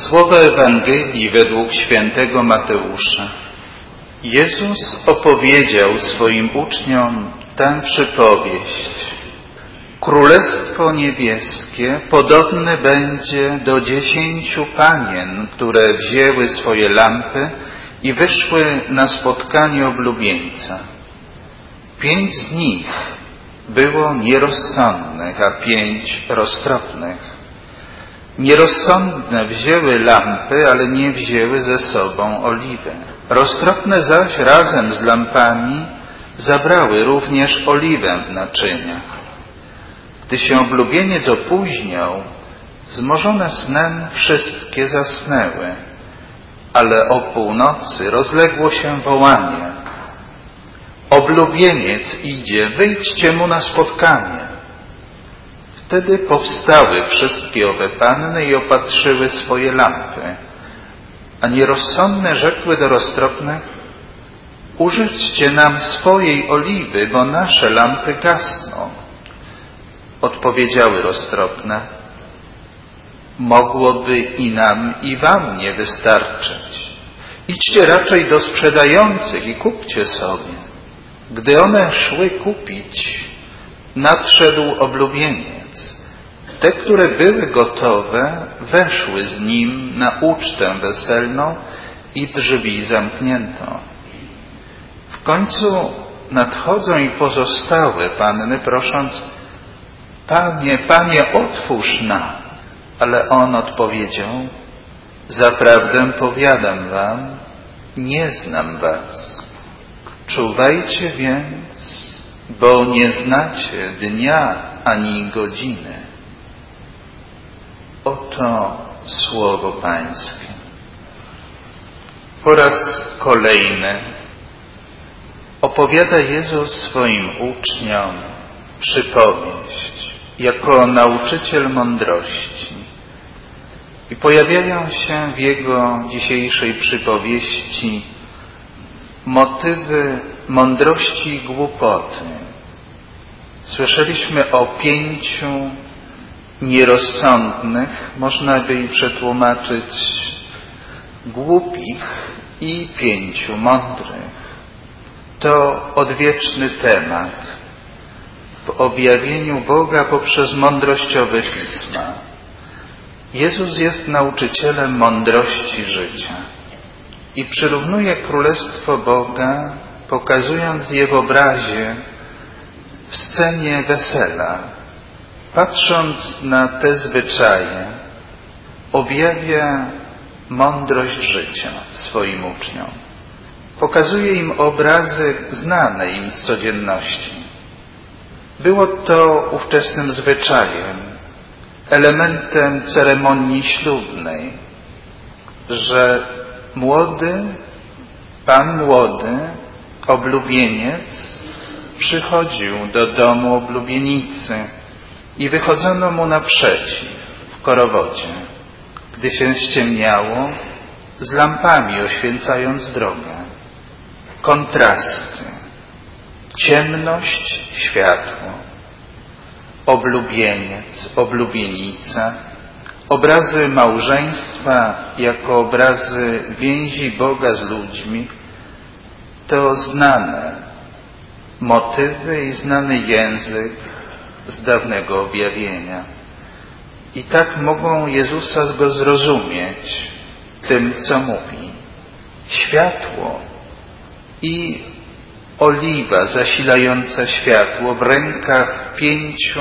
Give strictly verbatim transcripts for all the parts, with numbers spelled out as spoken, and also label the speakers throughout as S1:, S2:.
S1: Słowa Ewangelii według świętego Mateusza. Jezus opowiedział swoim uczniom tę przypowieść. Królestwo niebieskie podobne będzie do dziesięciu panien, które wzięły swoje lampy i wyszły na spotkanie oblubieńca. Pięć z nich było nierozsądnych, a pięć roztropnych. Nierozsądne wzięły lampy, ale nie wzięły ze sobą oliwy. Roztropne zaś razem z lampami zabrały również oliwę w naczyniach. Gdy się oblubieniec opóźniał, zmorzone snem wszystkie zasnęły, ale o północy rozległo się wołanie: oblubieniec idzie, wyjdźcie mu na spotkanie. Wtedy powstały wszystkie owe panny i opatrzyły swoje lampy. A nierozsądne rzekły do roztropnych: użyczcie nam swojej oliwy, bo nasze lampy gasną. Odpowiedziały roztropne: mogłoby i nam, i wam nie wystarczyć. Idźcie raczej do sprzedających i kupcie sobie. Gdy one szły kupić, nadszedł oblubieniec. Te, które były gotowe, weszły z nim na ucztę weselną i drzwi zamknięto. W końcu nadchodzą i pozostałe panny, prosząc: Panie, Panie, otwórz nam. Ale on odpowiedział: zaprawdę powiadam wam, nie znam was. Czuwajcie więc, bo nie znacie dnia ani godziny. Oto słowo Pańskie. Po raz kolejny opowiada Jezus swoim uczniom przypowieść jako nauczyciel mądrości. I pojawiają się w Jego dzisiejszej przypowieści motywy mądrości i głupoty. Słyszeliśmy o pięciu nierozsądnych, można by i przetłumaczyć głupich, i pięciu mądrych. To odwieczny temat w objawieniu Boga poprzez mądrościowe pisma. Jezus jest nauczycielem mądrości życia i przyrównuje Królestwo Boga, pokazując je w obrazie w scenie wesela. Patrząc na te zwyczaje, objawia mądrość życia swoim uczniom. Pokazuje im obrazy znane im z codzienności. Było to ówczesnym zwyczajem, elementem ceremonii ślubnej, że młody, pan młody, oblubieniec, przychodził do domu oblubienicy i wychodzono mu naprzeciw w korowodzie, gdy się ściemniało, z lampami oświęcając drogę. Kontrasty, ciemność, światło, oblubieniec, oblubienica, obrazy małżeństwa jako obrazy więzi Boga z ludźmi, to znane motywy i znany język z dawnego objawienia. I tak mogą Jezusa go zrozumieć tym, co mówi. Światło i oliwa zasilająca światło w rękach pięciu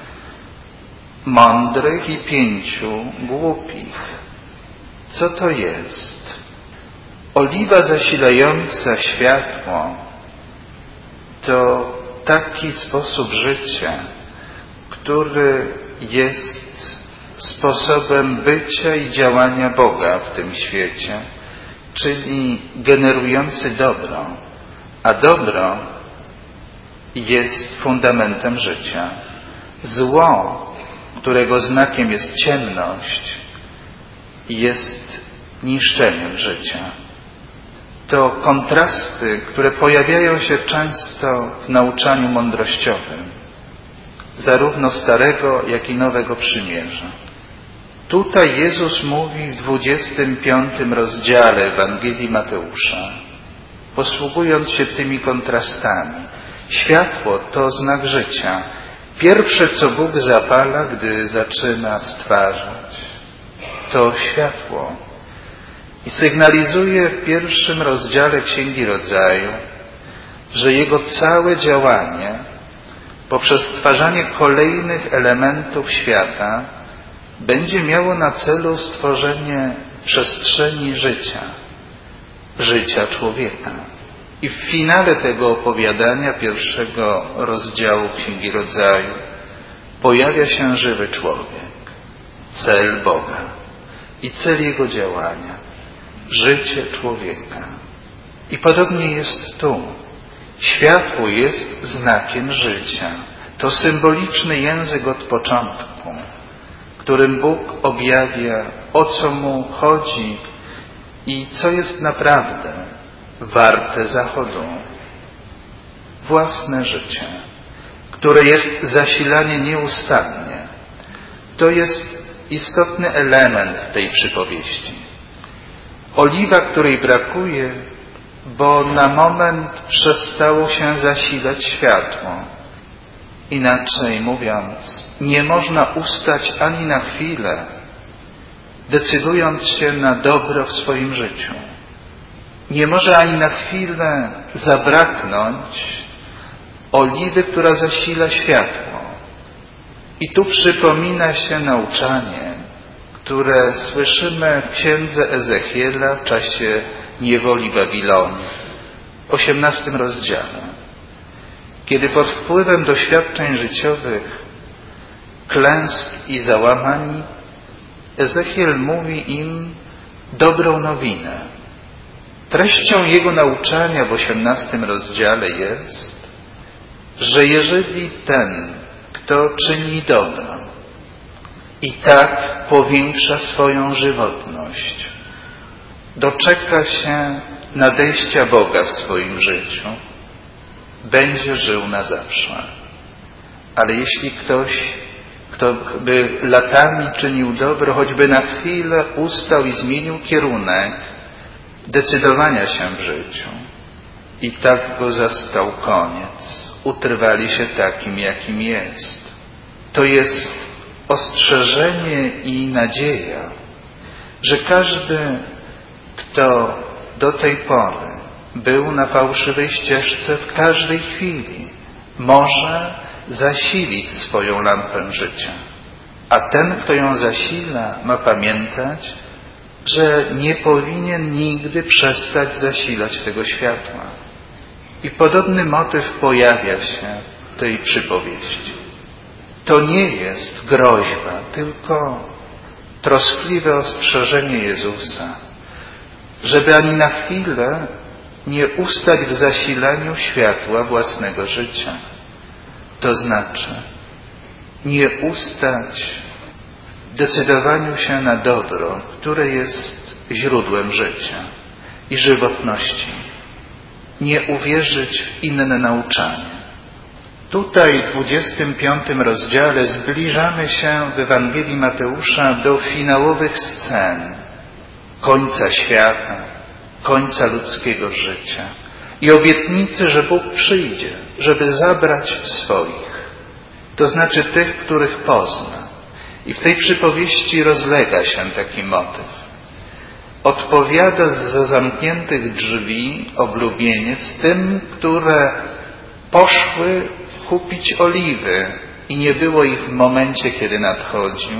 S1: mądrych i pięciu głupich. Co to jest? Oliwa zasilająca światło to taki sposób życia, który jest sposobem bycia i działania Boga w tym świecie, czyli generujący dobro, a dobro jest fundamentem życia. Zło, którego znakiem jest ciemność, jest niszczeniem życia. To kontrasty, które pojawiają się często w nauczaniu mądrościowym, zarówno Starego, jak i Nowego Przymierza. Tutaj Jezus mówi w dwudziestym piątym rozdziale Ewangelii Mateusza, posługując się tymi kontrastami. Światło to znak życia. Pierwsze, co Bóg zapala, gdy zaczyna stwarzać, to światło. I sygnalizuje w pierwszym rozdziale Księgi Rodzaju, że Jego całe działanie poprzez stwarzanie kolejnych elementów świata będzie miało na celu stworzenie przestrzeni życia, życia człowieka. I w finale tego opowiadania, pierwszego rozdziału Księgi Rodzaju, pojawia się żywy człowiek, cel Boga i cel Jego działania, życie człowieka. I podobnie jest tu. Światło jest znakiem życia. To symboliczny język od początku, którym Bóg objawia, o co Mu chodzi i co jest naprawdę warte zachodu. Własne życie, które jest zasilanie nieustannie. To jest istotny element tej przypowieści. Oliwa, której brakuje, bo na moment przestało się zasilać światło. Inaczej mówiąc, nie można ustać ani na chwilę, decydując się na dobro w swoim życiu. Nie może ani na chwilę zabraknąć oliwy, która zasila światło. I tu przypomina się nauczanie, które słyszymy w księdze Ezechiela w czasie niewoli Babilonii, w osiemnastym rozdziale, kiedy pod wpływem doświadczeń życiowych, klęsk i załamań, Ezechiel mówi im dobrą nowinę. Treścią jego nauczania w osiemnastym rozdziale jest, że jeżeli ten, kto czyni dobro i tak powiększa swoją żywotność, doczeka się nadejścia Boga w swoim życiu, będzie żył na zawsze. Ale jeśli ktoś, kto by latami czynił dobro, choćby na chwilę ustał i zmienił kierunek decydowania się w życiu, i tak go zastał koniec. Utrwali się takim, jakim jest. To jest ostrzeżenie i nadzieja, że każdy, kto do tej pory był na fałszywej ścieżce, w każdej chwili może zasilić swoją lampę życia. A ten, kto ją zasila, ma pamiętać, że nie powinien nigdy przestać zasilać tego światła. I podobny motyw pojawia się w tej przypowieści. To nie jest groźba, tylko troskliwe ostrzeżenie Jezusa, żeby ani na chwilę nie ustać w zasilaniu światła własnego życia. To znaczy nie ustać w decydowaniu się na dobro, które jest źródłem życia i żywotności. Nie uwierzyć w inne nauczanie. Tutaj w dwudziestym piątym rozdziale zbliżamy się w Ewangelii Mateusza do finałowych scen końca świata, końca ludzkiego życia i obietnicy, że Bóg przyjdzie, żeby zabrać swoich, to znaczy tych, których pozna. I w tej przypowieści rozlega się taki motyw. Odpowiada zza zamkniętych drzwi oblubieniec tym, które poszły kupić oliwy i nie było ich w momencie, kiedy nadchodził.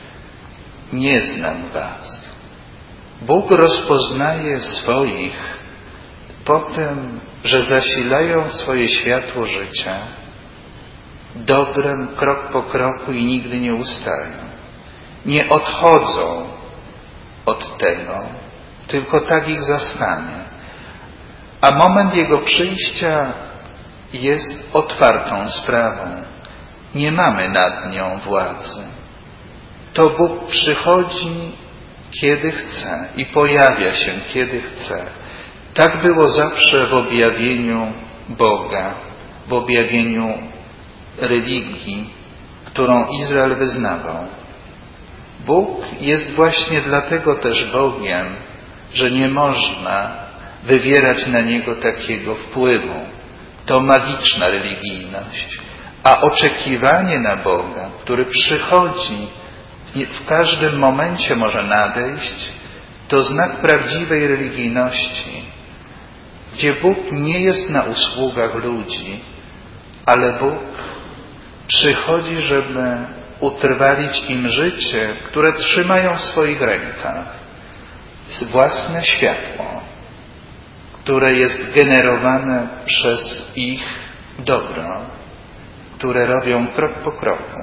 S1: Nie znam was. Bóg rozpoznaje swoich po tym, że zasilają swoje światło życia dobrem krok po kroku i nigdy nie ustają. Nie odchodzą od tego, tylko tak ich zastanie. A moment Jego przyjścia jest otwartą sprawą. Nie mamy nad nią władzy. To Bóg przychodzi, kiedy chce i pojawia się, kiedy chce. Tak było zawsze w objawieniu Boga, w objawieniu religii, którą Izrael wyznawał. Bóg jest właśnie dlatego też Bogiem, że nie można wywierać na Niego takiego wpływu. To magiczna religijność. A oczekiwanie na Boga, który przychodzi, w każdym momencie może nadejść, to znak prawdziwej religijności, gdzie Bóg nie jest na usługach ludzi, ale Bóg przychodzi, żeby utrwalić im życie, które trzymają w swoich rękach. Jest własne światło, które jest generowane przez ich dobro, które robią krok po kroku.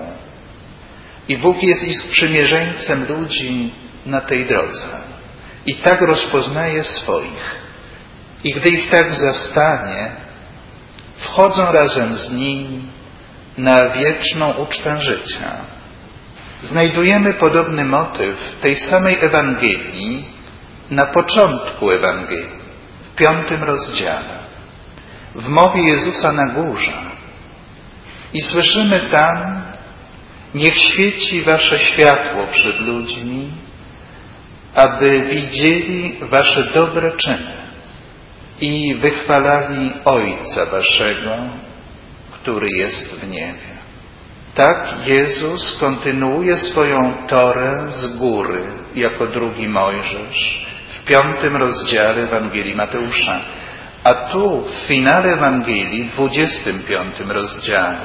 S1: I Bóg jest ich sprzymierzeńcem ludzi na tej drodze. I tak rozpoznaje swoich. I gdy ich tak zastanie, wchodzą razem z Nim na wieczną ucztę życia. Znajdujemy podobny motyw tej samej Ewangelii na początku Ewangelii, w piątym rozdziale, w mowie Jezusa na górze. I słyszymy tam: niech świeci wasze światło przed ludźmi, aby widzieli wasze dobre czyny i wychwalali Ojca waszego, który jest w niebie. Tak Jezus kontynuuje swoją torę z góry jako drugi Mojżesz w piątym rozdziale Ewangelii Mateusza. A tu w finale Ewangelii, w dwudziestym piątym rozdziale,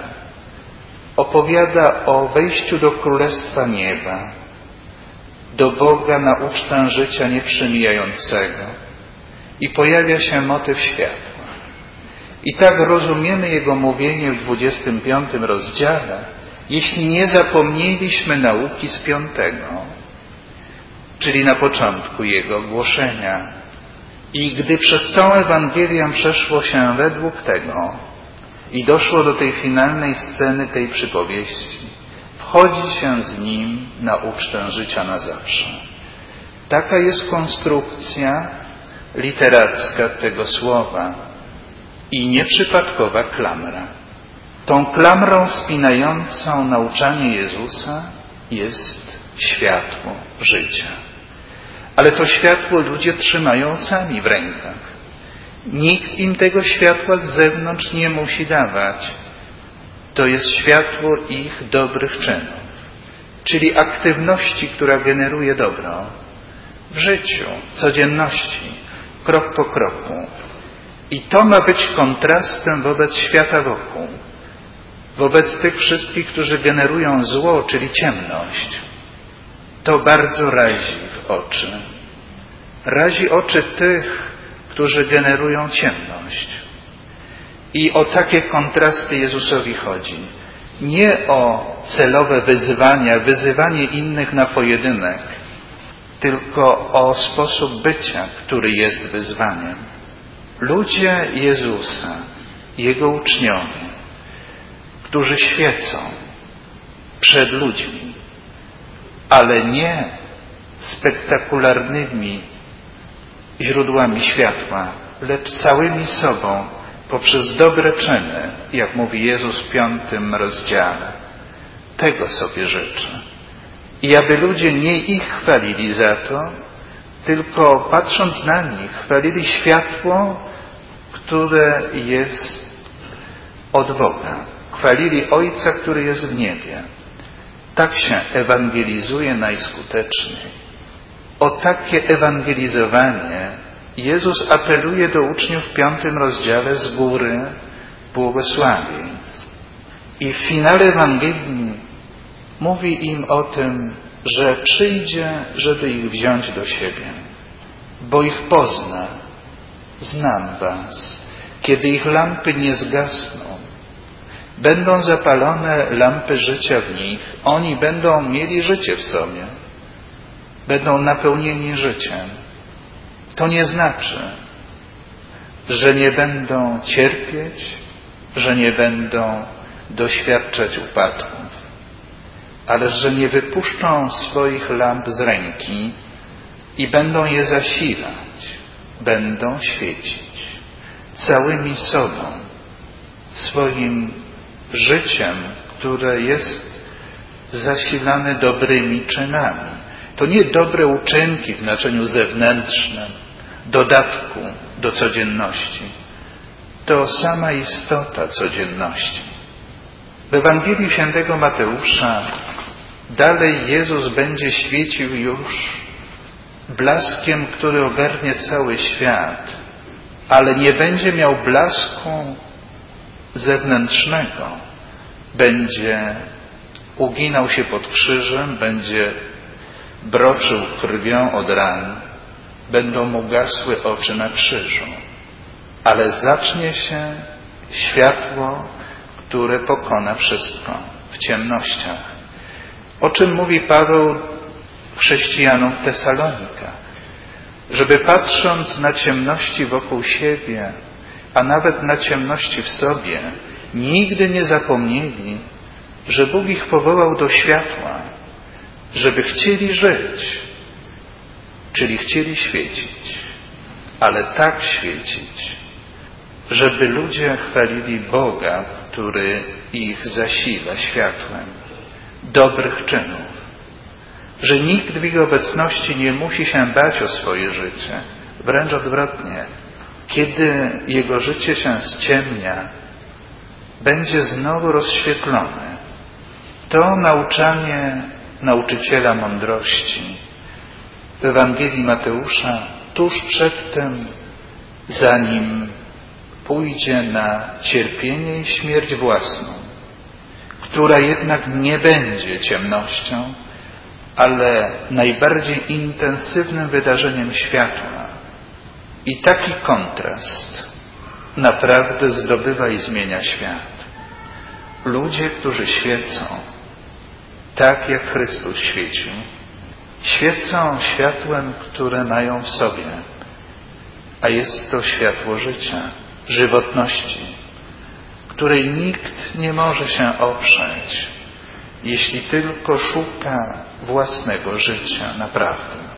S1: opowiada o wejściu do Królestwa Nieba, do Boga na ucztę życia nieprzemijającego i pojawia się motyw światła. I tak rozumiemy Jego mówienie w dwudziestym piątym rozdziale, jeśli nie zapomnieliśmy nauki z piątego, czyli na początku Jego głoszenia. I gdy przez całą Ewangelię przeszło się według tego i doszło do tej finalnej sceny tej przypowieści, wchodzi się z Nim na ucztę życia na zawsze. Taka jest konstrukcja literacka tego słowa i nieprzypadkowa klamra. Tą klamrą spinającą nauczanie Jezusa jest światło życia. Ale to światło ludzie trzymają sami w rękach. Nikt im tego światła z zewnątrz nie musi dawać. To jest światło ich dobrych czynów, czyli aktywności, która generuje dobro w życiu, w codzienności, krok po kroku. I to ma być kontrastem wobec świata wokół, wobec tych wszystkich, którzy generują zło, czyli ciemność. To bardzo razi w oczy. Razi oczy tych, którzy generują ciemność. I o takie kontrasty Jezusowi chodzi. Nie o celowe wyzwania, wyzywanie innych na pojedynek, tylko o sposób bycia, który jest wyzwaniem. Ludzie Jezusa, Jego uczniowie, którzy świecą przed ludźmi, ale nie spektakularnymi źródłami światła, lecz całymi sobą poprzez dobre czyny, jak mówi Jezus w piątym rozdziale. Tego sobie życzę. I aby ludzie nie ich chwalili za to, tylko patrząc na nich, chwalili światło, które jest od Boga. Chwalili Ojca, który jest w niebie. Tak się ewangelizuje najskuteczniej. O takie ewangelizowanie Jezus apeluje do uczniów w piątym rozdziale z góry błogosławieństw. I w finale Ewangelii mówi im o tym, że przyjdzie, żeby ich wziąć do siebie, bo ich pozna. Znam was, kiedy ich lampy nie zgasną. Będą zapalone lampy życia w nich, oni będą mieli życie w sobie. Będą napełnieni życiem. To nie znaczy, że nie będą cierpieć, że nie będą doświadczać upadków, ale że nie wypuszczą swoich lamp z ręki i będą je zasilać, będą świecić całymi sobą, swoim życiem, które jest zasilany dobrymi czynami. To nie dobre uczynki w znaczeniu zewnętrznym, dodatku do codzienności. To sama istota codzienności. W Ewangelii Świętego Mateusza dalej Jezus będzie świecił już blaskiem, który ogarnie cały świat, ale nie będzie miał blasku zewnętrznego. Będzie uginał się pod krzyżem, będzie broczył krwią od ran, będą mu gasły oczy na krzyżu. Ale zacznie się światło, które pokona wszystko w ciemnościach. O czym mówi Paweł chrześcijanom w Tesalonikach? Żeby patrząc na ciemności wokół siebie, a nawet na ciemności w sobie, nigdy nie zapomnieli, że Bóg ich powołał do światła, żeby chcieli żyć, czyli chcieli świecić, ale tak świecić, żeby ludzie chwalili Boga, który ich zasila światłem dobrych czynów, że nikt w ich obecności nie musi się bać o swoje życie, wręcz odwrotnie. Kiedy jego życie się ściemnia, będzie znowu rozświetlone. To nauczanie nauczyciela mądrości w Ewangelii Mateusza tuż przed tym, zanim pójdzie na cierpienie i śmierć własną, która jednak nie będzie ciemnością, ale najbardziej intensywnym wydarzeniem światła. I taki kontrast naprawdę zdobywa i zmienia świat. Ludzie, którzy świecą tak, jak Chrystus świecił, świecą światłem, które mają w sobie, a jest to światło życia, żywotności, której nikt nie może się oprzeć, jeśli tylko szuka własnego życia naprawdę.